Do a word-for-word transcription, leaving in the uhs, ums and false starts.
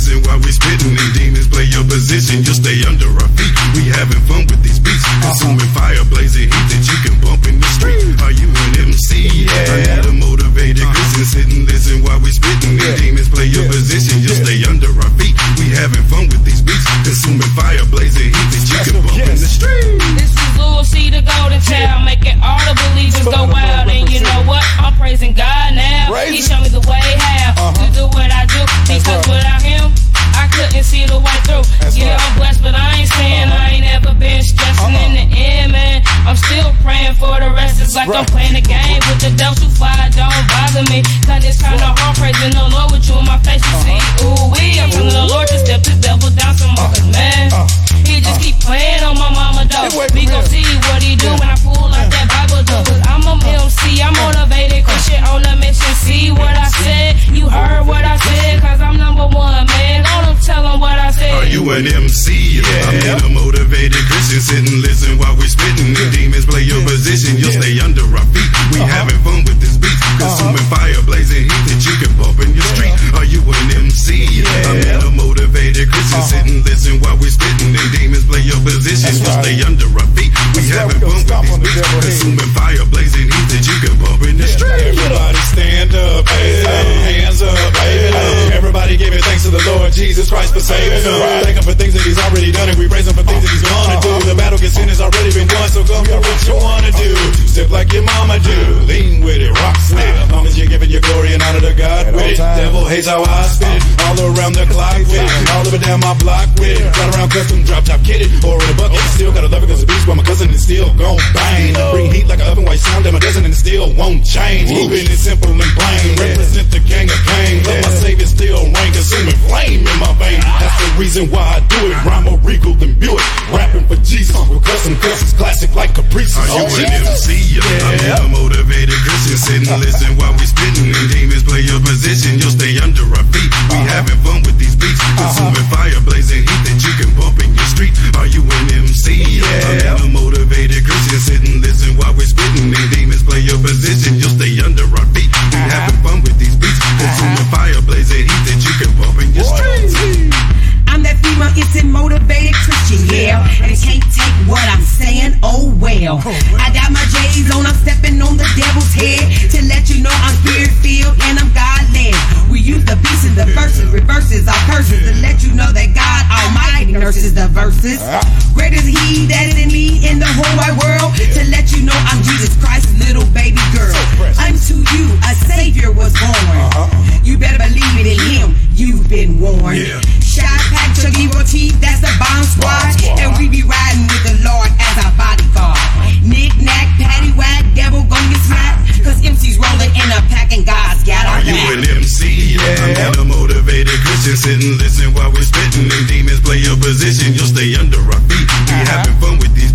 listen while we spitting, and demons play your position. You'll stay under our feet. We having fun with these beats, consuming fire, blazing heat that you can bump in the street. Are you an M C? Yeah. I need a motivated Christian. Sit and listen while we spitting, and demons play your position. You'll stay under our feet. We having fun with these beats, consuming fire, blazing heat that you can bump in the street. This is Lil C, the golden child, making all the believers go wild. And you know what? I'm praising God now. He showed me the way how to do what I do, because without him, I couldn't see the way through. Yeah, I'm blessed, but I ain't saying I ain't ever been stressing. In the end, man, I'm still praying for the rest. It's like I'm playing a game with the devil too far. Don't bother me, cause it's kinda hard praising the Lord with you in my face. You see, ooh wee, I'm telling the Lord to step the devil down some more. Cause man, he just keep playing on my mama though. We gon' see what he do when I pull out that Bible though. Cause I'm a M C, I'm motivated Christian on a mission. See what I said? You heard what I said? Cause I'm number one, man. Don't tell them what I said. Are you an M C? Yeah. I'm in a motivated Christian. Sit and listen while we spitting. The demons play your position. You'll stay under our feet. We uh-huh. having fun with this beat, consuming uh-huh. fire, blazing heat that you can bump in your street. Are you an M C? Yeah. I'm in a motivated Christian. Uh-huh. Sit and listen while we spitting. The demons play your position. That's You'll right. stay under our feet. We That's having fun with these beats, consuming fire, blazing heat that you can bump in the street. Everybody stand up, hey, hands up, hey. Everybody give it thanks to the Lord Jesus Christ for saving us. Thank him for things that he's already done, and we praise him for things that he's gonna do. The battle against sin has already been won, so go for what you wanna do. Step like your mama do, lean with it, rock with it. As long as you're giving your glory and honor to God with it. Devil hates how I spit it, all around the clock with it, all over down my block with it. Ride around custom, drop top, kid it, or in a bucket. Still gotta love it cause the beast, while my cousin is still gon' bang. Bring heat like an oven white sound, and my dozen and it still won't change. Keeping it simple and plain, represent the gang of kings. Love my savior still reign, consuming flame in my vein. That's the reason why I do it. Rhyme more regal than Buick, rapping for Jesus with custom customs, classic like Caprice. Are you an M C? I'm in a motivated Christian. Sit and listen while we spitting, and demons play your position. You'll stay under our feet. We having fun with these beats, consuming fire, blazing heat that you can bump in your street. Are you an M C? I'm in a motivated Christian. Sit and listen while we spitting, and demons play your position. You'll stay under our feet. We having fun with these beats, consuming fire, blazing heat that you can bump in your street. I'm that female, it's a motivated Christian, yeah. And it can't take what I'm saying, oh well. I got my J's on, I'm stepping on the devil's head to let you know I'm spirit-filled and I'm God-led. We use the beats and the verses, reverses our curses to let you know that God Almighty nurses the verses. Great is He that is in me in the whole wide world, to let you know I'm Jesus Christ's little baby girl. Unto you a Savior was born. You better believe it, in Him you've been warned. Shy Pack, Chuggy Teeth, that's the bomb squad. And we be riding with the Lord as our bodyguard. Knick knack, patty whack, devil gon' get smacked. Cause M C's rolling in a pack and God's got our back. Are you an M C? Yeah. I'm in a motivated Christian. Sit and listen while we're spitting, and demons play your position. You'll stay under our feet. We having fun with these